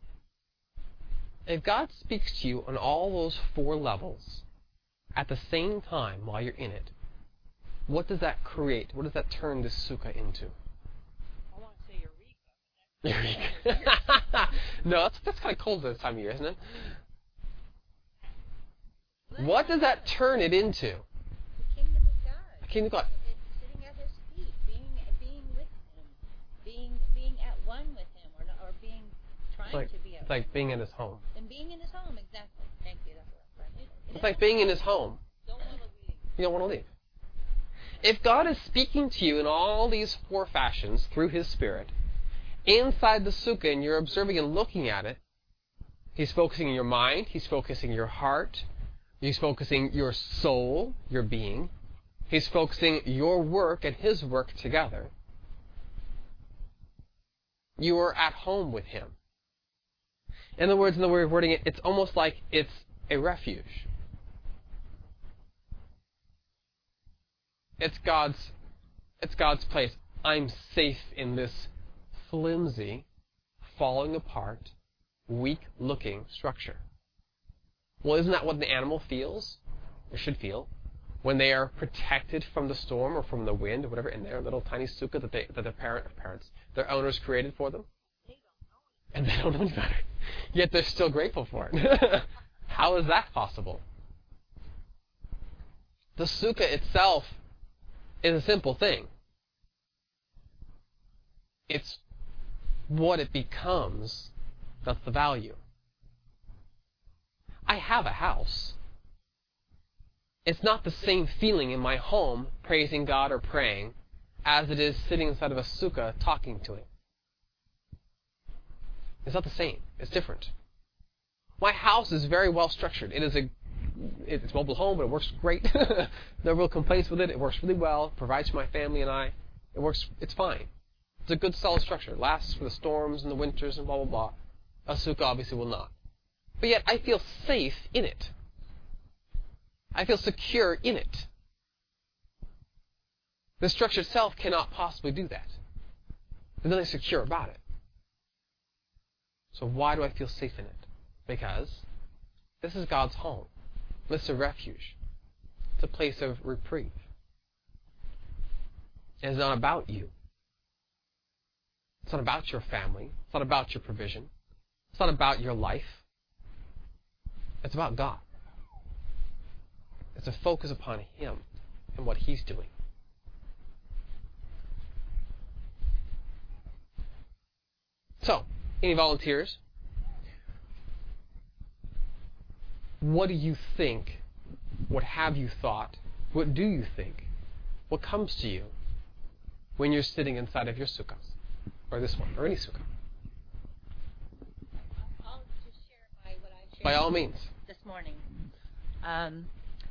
If God speaks to you on all those four levels at the same time while you're in it, what does that create? What does that turn this sukkah into? I want to say Eureka. Eureka. No, that's, that's kind of cold this time of year, isn't it? What does that turn it into? The kingdom of God. The kingdom of God. It's sitting at his feet, being being with him, being being at one with him, or or being trying Like, to be at it's one. like being in his home. And being in his home, exactly. Thank you. That's what I'm trying. It's like being in his home. Don't want to leave. You don't want to leave. If God is speaking to you in all these four fashions through his Spirit, inside the sukkah, and you're observing and looking at it, he's focusing your mind, he's focusing your heart, he's focusing your soul, your being. He's focusing your work and His work together. You are at home with Him. In other words, in the way of wording it, it's almost like it's a refuge. It's God's, it's God's place. I'm safe in this flimsy, falling apart, weak-looking structure. Well, isn't that what the animal feels, or should feel, when they are protected from the storm or from the wind or whatever in their little tiny sukkah that, they, that their parent, parents, their owners created for them? And they don't know any better. Yet they're still grateful for it. How is that possible? The sukkah itself is a simple thing. It's what it becomes that's the value. I have a house. It's not the same feeling in my home praising God or praying as it is sitting inside of a sukkah talking to Him. It's not the same. It's different. My house is very well structured. It is a it's a mobile home, but it works great. No real complaints with it. It works really well. Provides for my family and I. It works. It's fine. It's a good, solid structure. It lasts for the storms and the winters and blah blah blah. A sukkah obviously will not. But yet I feel safe in it. I feel secure in it. The structure itself cannot possibly do that. There's nothing secure about it. So why do I feel safe in it? Because this is God's home. This is a refuge. It's a place of reprieve. And it's not about you. It's not about your family. It's not about your provision. It's not about your life. It's about God. It's a focus upon Him and what He's doing. So, any volunteers? What do you think? What have you thought? What do you think? What comes to you when you're sitting inside of your sukkahs? Or this one, or any sukkah? I'll just share my, what I shared By all means. this morning. Um,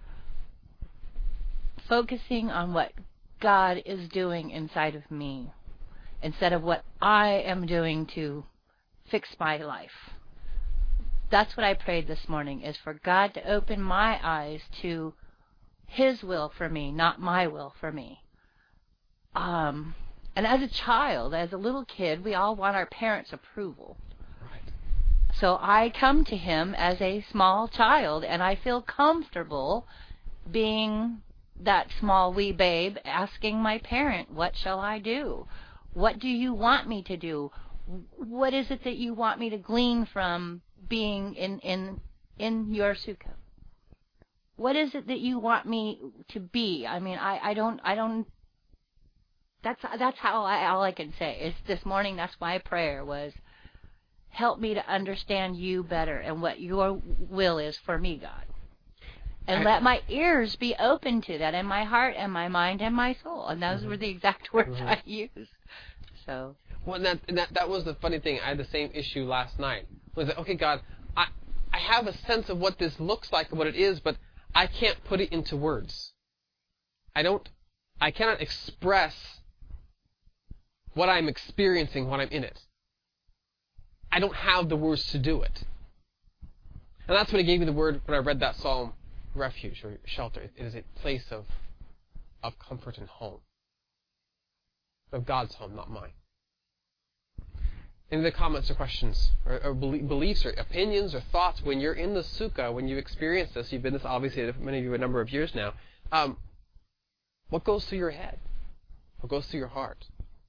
focusing on what God is doing inside of me instead of what I am doing to fix my life. That's what I prayed this morning, is for God to open my eyes to His will for me, not my will for me. Um, and as a child, as a little kid, we all want our parents' approval. Right. So I come to Him as a small child, and I feel comfortable being that small wee babe asking my parent, what shall I do? What do you want me to do? What is it that you want me to glean from being in, in, in your sukkah? What is it that you want me to be? I mean, I, I don't, I don't, that's, that's how I, all I can say is this morning, that's my prayer was, help me to understand you better and what your will is for me, God. And I, let my ears be open to that, and my heart and my mind and my soul. And those mm-hmm. were the exact words mm-hmm. I used. So. Well, and that, and that that was the funny thing. I had the same issue last night. Was that, okay, God, I I have a sense of what this looks like and what it is, but I can't put it into words. I don't. I cannot express what I'm experiencing when I'm in it. I don't have the words to do it. And that's when He gave me the word when I read that psalm, refuge or shelter. It is a place of of comfort and home. Of God's home, not mine. Any other comments or questions, or, or beliefs, or opinions, or thoughts when you're in the sukkah, when you experience this? You've been this obviously, many of you, a number of years now. Um, what goes through your head? What goes through your heart?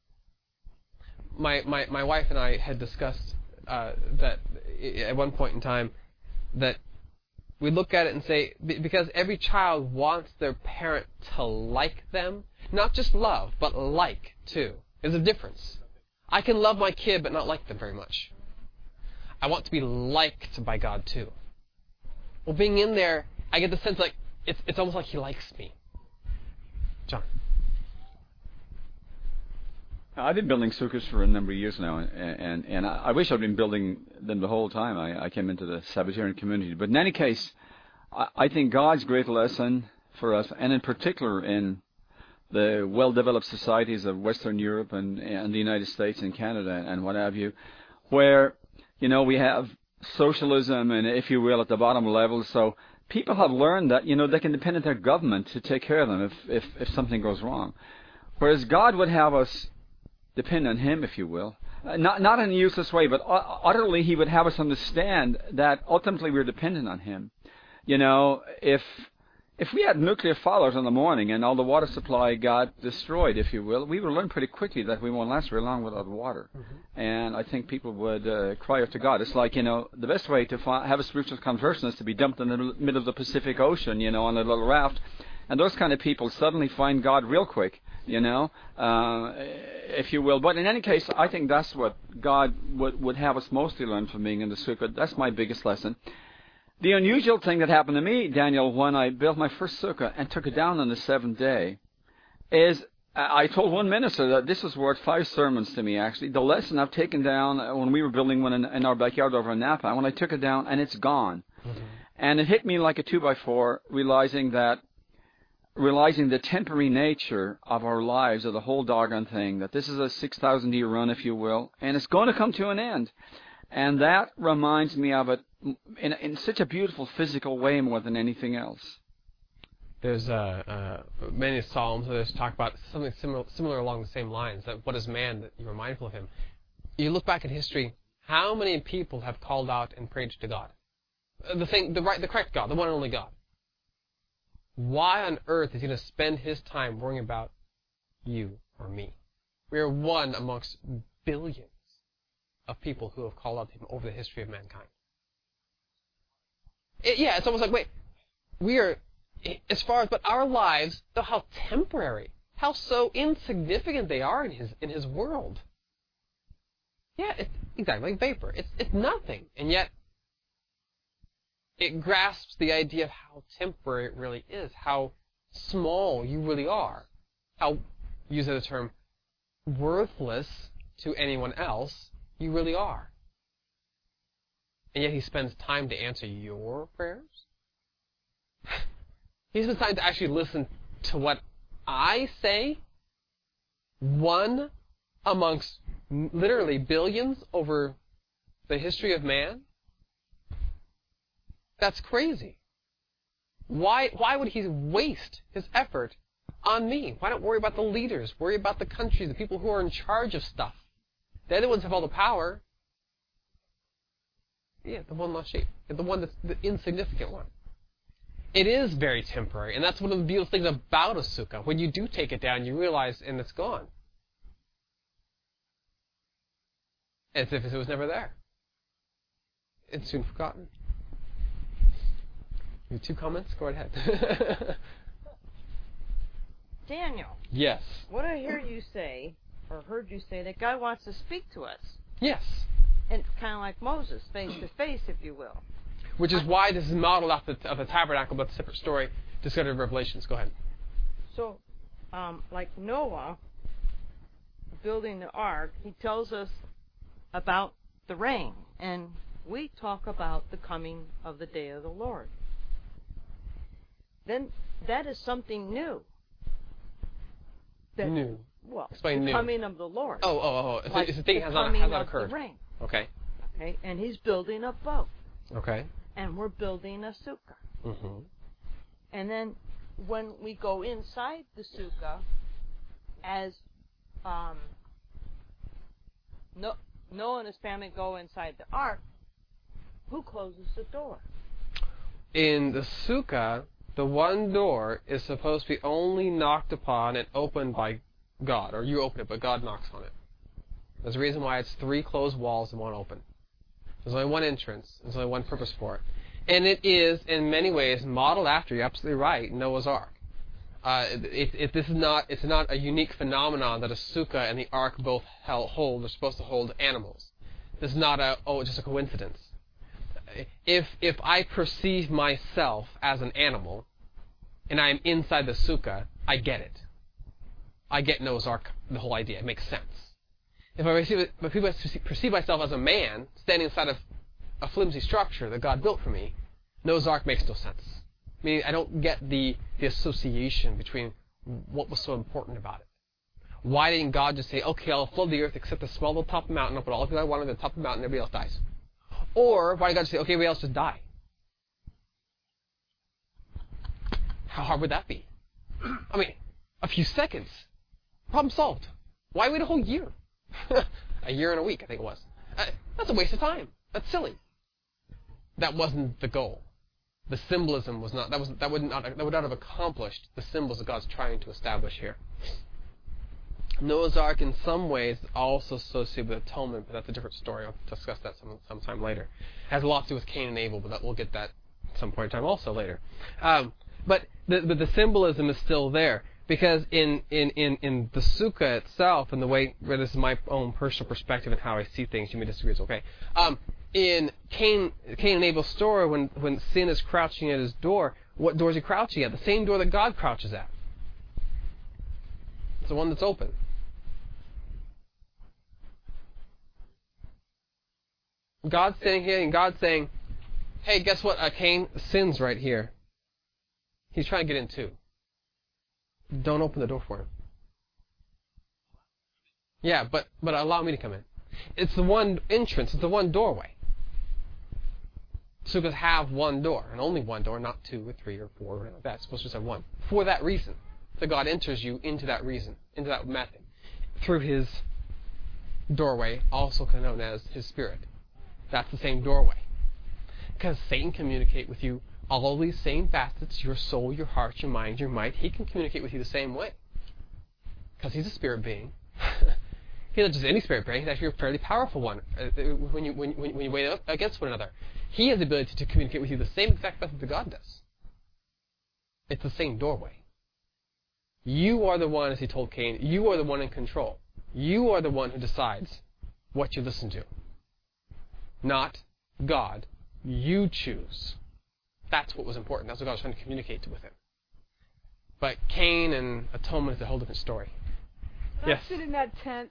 My my my wife and I had discussed uh, that at one point in time that we look at it and say, because every child wants their parent to like them, not just love, but like too. There's a difference. I can love my kid but not like them very much. I want to be liked by God too. Well, being in there, I get the sense like it's it's almost like He likes me. John. I've been building sukkahs for a number of years now, and and, and I wish I'd been building them the whole time. I, I came into the Sabbatarian community. But in any case, I, I think God's great lesson for us, and in particular in the well-developed societies of Western Europe and, and the United States and Canada and what have you, where, you know, we have socialism and, if you will, at the bottom level. So people have learned that, you know, they can depend on their government to take care of them if, if, if something goes wrong. Whereas God would have us depend on Him, if you will. Uh, not not in a useless way, but uh, utterly He would have us understand that ultimately we're dependent on Him. You know, if if we had nuclear fallout in the morning and all the water supply got destroyed, if you will, we would learn pretty quickly that we won't last very long without water. Mm-hmm. And I think people would uh, cry out to God. It's like, you know, the best way to fi- have a spiritual conversion is to be dumped in the middle of the Pacific Ocean, you know, on a little raft. And those kind of people suddenly find God real quick, you know, uh, if you will. But in any case, I think that's what God would, would have us mostly learn from being in the sukkah. That's my biggest lesson. The unusual thing that happened to me, Daniel, when I built my first sukkah and took it down on the seventh day, is I told one minister that this was worth five sermons to me, actually. The lesson I've taken down when we were building one in, in our backyard over in Napa, when I took it down, and it's gone. Mm-hmm. And it hit me like a two by four, realizing that, realizing the temporary nature of our lives, of the whole doggone thing, that this is a six thousand year run, if you will, and it's going to come to an end. And that reminds me of it in, in such a beautiful physical way more than anything else. There's uh, uh, many Psalms that talk about something similar, similar along the same lines, that what is man that you are mindful of him. You look back in history, how many people have called out and prayed to God? The thing, the right, the correct God, the one and only God. Why on earth is he going to spend his time worrying about you or me? We are one amongst billions of people who have called out to him over the history of mankind. It, yeah, it's almost like, wait, we are, as far as, but our lives, though how temporary, how so insignificant they are in his in his world. Yeah, it's exactly like vapor. It's it's nothing, and yet it grasps the idea of how temporary it really is, how small you really are, how, use the term, worthless to anyone else you really are. And yet he spends time to answer your prayers. He spends time to actually listen to what I say. One amongst literally billions over the history of man. That's crazy. Why, why would he waste his effort on me? Why not worry about the leaders? Worry about the countries, the people who are in charge of stuff. They're the ones who have all the power. Yeah, the one lost sheep. The one that's the insignificant one. It is very temporary, and that's one of the beautiful things about a sukkah. When you do take it down, you realize, and it's gone. As if it was never there. It's soon forgotten. You have two comments? Go ahead. Daniel. Yes. What I hear you say, or heard you say, that God wants to speak to us. Yes. And it's kind of like Moses, face to face, if you will. Which is why this is modeled off the, of the tabernacle, but a separate story discovered in Revelations. Go ahead. So, um, like Noah building the ark, he tells us about the rain, and we talk about the coming of the day of the Lord. Then that is something new. That, new. Well, Explain the new. coming of the Lord. Oh, oh, oh. It's, like it's a thing the has not, coming has not of occurred. The rain. Okay. Okay, and he's building a boat. Okay. And we're building a sukkah. Mm-hmm. And then when we go inside the sukkah, as um, no, Noah and his family go inside the ark, who closes the door? In the sukkah, the one door is supposed to be only knocked upon and opened by God, or you open it, but God knocks on it. There's a reason why it's three closed walls and one open. There's only one entrance. There's only one purpose for it. And it is, in many ways, modeled after, you're absolutely right, Noah's Ark. Uh, it, it, it, this is not, it's not a unique phenomenon that a sukkah and the ark both hold. They're supposed to hold animals. This is not a, oh, just a coincidence. If, if I perceive myself as an animal, and I'm inside the sukkah, I get it. I get Noah's Ark, the whole idea. It makes sense. If I perceive, if I perceive myself as a man standing inside of a flimsy structure that God built for me, Noah's Ark makes no sense. Meaning I don't get the, the association between what was so important about it. Why didn't God just say, okay, I'll flood the earth except the small little top of the mountain, I'll put all the people I want on the top of the mountain and everybody else dies? Or why did God just say, okay, everybody else just die? How hard would that be? I mean, a few seconds. Problem solved. Why wait a whole year? A year and a week, I think it was. Uh, that's a waste of time. That's silly. That wasn't the goal. The symbolism was not, that was that would not that would not have accomplished the symbols that God's trying to establish here. Noah's Ark in some ways also associated with atonement, but that's a different story. I'll discuss that some sometime later. It has a lot to do with Cain and Abel, but that, we'll get that at some point in time also later. Um, but the, but the symbolism is still there. Because in, in, in, in the Sukkah itself, and the way, where this is my own personal perspective and how I see things, you may disagree, it's okay. Um, in Cain, Cain and Abel's story, when, when sin is crouching at his door, what door is he crouching at? The same door that God crouches at. It's the one that's open. God's standing here, and God's saying, hey, guess what? Uh, Cain, sin's right here. He's trying to get in too. Don't open the door for him. Yeah, but but allow me to come in. It's the one entrance. It's the one doorway. Sukkahs have one door, and only one door, not two or three or four or whatever like that. It's supposed to just have one. For that reason. So God enters you into that reason, into that method, through His doorway, also known as His Spirit. That's the same doorway. Because Satan can communicate with you all these same facets, your soul, your heart, your mind, your might. He can communicate with you the same way. Because he's a spirit being. He's not just any spirit being. He's actually a fairly powerful one uh, when you when, when, when you weigh up against one another. He has the ability to communicate with you the same exact method that God does. It's the same doorway. You are the one, as he told Cain, you are the one in control. You are the one who decides what you listen to. Not God. You choose. That's what was important. That's what God was trying to communicate to with him. But Cain and atonement is a whole different story. When yes. I sit in that tent,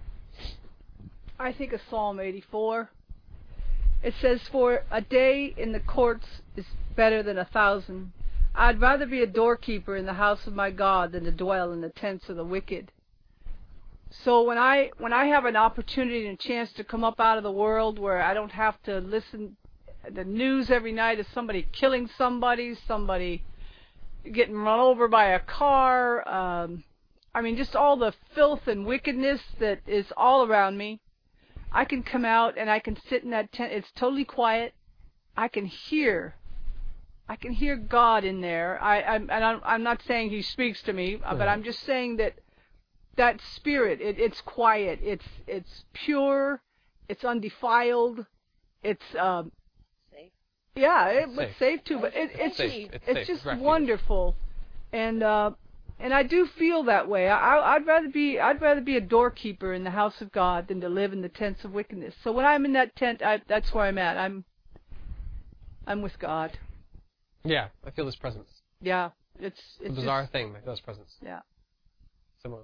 I think of Psalm eighty-four. It says, for a day in the courts is better than a thousand. I'd rather be a doorkeeper in the house of my God than to dwell in the tents of the wicked. So when I when I have an opportunity and a chance to come up out of the world where I don't have to listen the news every night is somebody killing somebody, somebody getting run over by a car. Um, I mean, just all the filth and wickedness that is all around me. I can come out and I can sit in that tent. It's totally quiet. I can hear. I can hear God in there. I, I'm, and I'm, I'm not saying He speaks to me, mm-hmm. but I'm just saying that that spirit. It, it's quiet. It's it's pure. It's undefiled. It's um, Yeah, it was safe. safe too, but it, it's safe. just it's, it's safe. just it's wonderful, and uh, and I do feel that way. I, I'd rather be I'd rather be a doorkeeper in the house of God than to live in the tents of wickedness. So when I'm in that tent, I, that's where I'm at. I'm I'm with God. Yeah, I feel His presence. Yeah, it's it's, it's a bizarre just, thing. I feel His presence. Yeah. Similarly.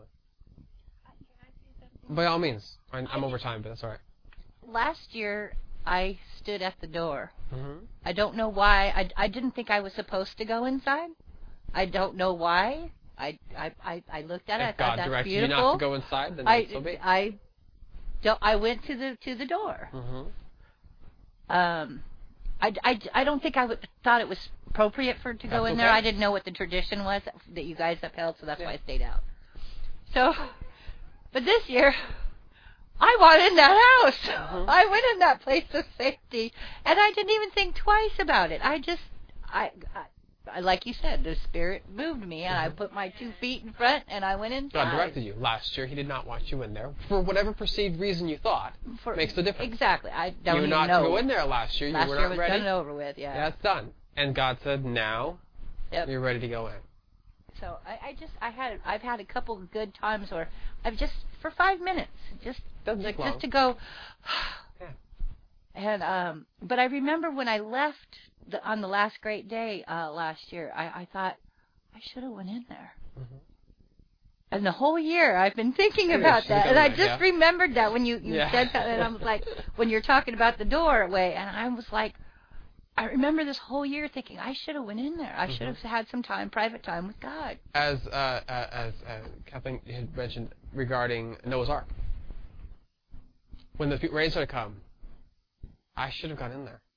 By all means, I'm, I'm over time, but that's all right. Last year, I stood at the door. Mm-hmm. I don't know why. I, I didn't think I was supposed to go inside. I don't know why. I I, I, I looked at it. If I thought God that's directed beautiful. you not to go inside, then I, so be. I don't. I went to the to the door. Mm-hmm. Um, I, I, I don't think I would, thought it was appropriate for to go that's in okay. there. I didn't know what the tradition was that you guys upheld, so that's yeah. why I stayed out. So, but this year, I went in that house. Mm-hmm. I went in that place of safety, and I didn't even think twice about it. I just, I, I like you said, the Spirit moved me, and mm-hmm. I put my two feet in front, and I went inside. God directed you. Last year, He did not want you in there. For whatever perceived reason you thought, For, makes the difference. Exactly. I don't you were even not know. to go in there last year. Last you were year not was ready. done and over with, yeah. That's done. And God said, now, yep. you're ready to go in. So I, I just I had I've had a couple of good times where I've just for five minutes just Doesn't take just long. to go yeah. and um but I remember when I left the, on the last great day uh, last year I, I thought I should have went in there. Mm-hmm. And the whole year I've been thinking yeah, about that, and I just yeah. remembered that when you, you yeah. said that, and I was like, when you're talking about the doorway, and I was like, I remember this whole year thinking I should have went in there. I should have Mm-hmm. had some time, private time with God. As uh, uh, as uh, Kathleen had mentioned regarding Noah's Ark, when the rain started to come, I should have gone in there.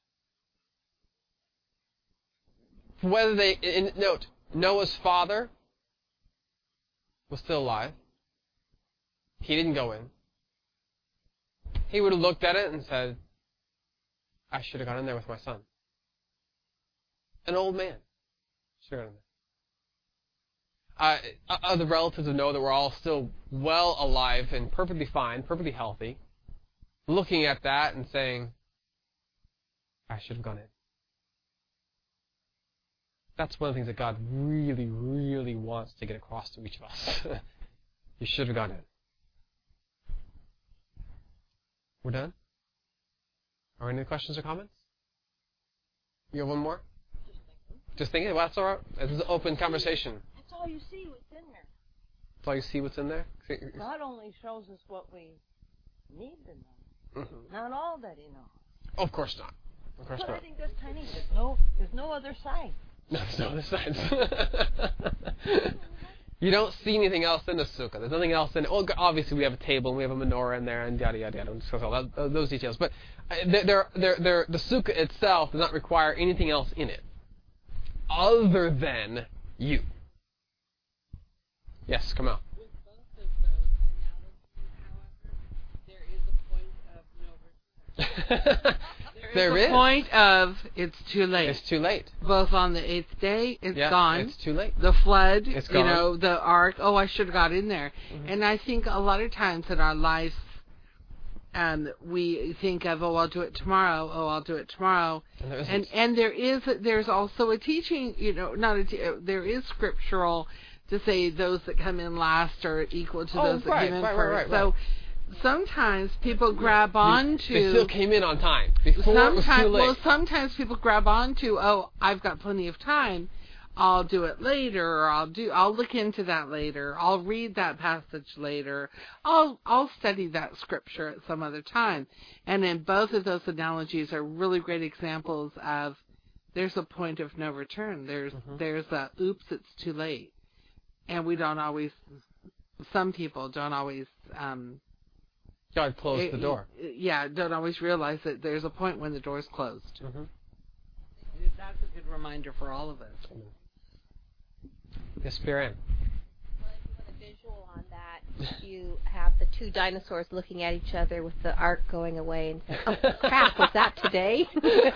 Whether they in, note Noah's father was still alive, he didn't go in. He would have looked at it and said, I should have gone in there with my son. An old man. Should have gone in there. Uh, other relatives would know that we're all still well alive and perfectly fine, perfectly healthy, looking at that and saying, I should have gone in. That's one of the things that God really, really wants to get across to each of us. You should have gone in. We're done? Are there any questions or comments? You have one more? Just thinking. Well, that's all right. This is an open conversation. That's all you see what's in there. That's all you see what's in there? God only shows us what we need to know. Mm-hmm. Not all that He knows. Of course not. Of course But I not. think that's tiny. There's no, there's no other side. No, there's no other sides. You don't see anything else in the sukkah. There's nothing else in it. Well, obviously, we have a table and we have a menorah in there and yada, yada, yada. We'll discuss all that, those details. But uh, they're, they're, they're, the sukkah itself does not require anything else in it other than you. Yes, come on. With both of those analogies, however, there is a point of no return. There the is. point of it's too late. It's too late. Both on the eighth day, it's Yeah, gone. it's too late. The flood, It's you gone. know, the ark. Oh, I should have got in there. Mhm. And I think a lot of times in our lives, um, we think of, oh, I'll do it tomorrow. Oh, I'll do it tomorrow. And there isn't. And and there is there's also a teaching, you know, not a te- uh, there is scriptural to say those that come in last are equal to Oh, those that right, come in right, right, first. right, So sometimes people grab on to. They still came in on time. Before it was too Sometimes, late. well, sometimes people grab on to, oh, I've got plenty of time. I'll do it later, or I'll do, I'll look into that later. I'll read that passage later. I'll, I'll study that scripture at some other time. And then both of those analogies are really great examples of there's a point of no return. There's, Mhm. there's a, oops, it's too late. And we don't always, some people don't always, um, God closed the door. Yeah, don't always realize that there's a point when the door's closed. Mm-hmm. That's a good reminder for all of us. Yes, Spear Ann. Well, if you want a visual on that, you have the two dinosaurs looking at each other with the ark going away and saying, oh, crap, was that today?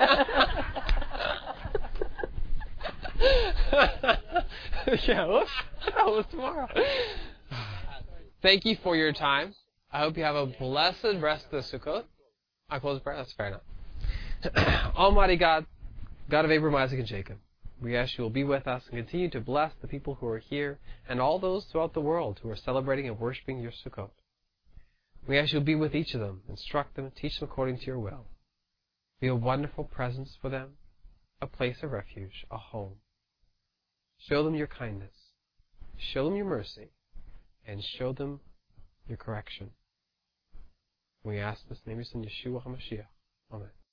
Yeah, whoops. That was tomorrow. Thank you for your time. I hope you have a blessed rest of the Sukkot. I close the prayer. That's fair enough. Almighty God, God of Abraham, Isaac, and Jacob, we ask you will be with us and continue to bless the people who are here and all those throughout the world who are celebrating and worshiping your Sukkot. We ask you will be with each of them, instruct them, teach them according to your will. Be a wonderful presence for them, a place of refuge, a home. Show them your kindness, show them your mercy, and show them your correction. We ask this in the name of Yeshua HaMashiach. Amen.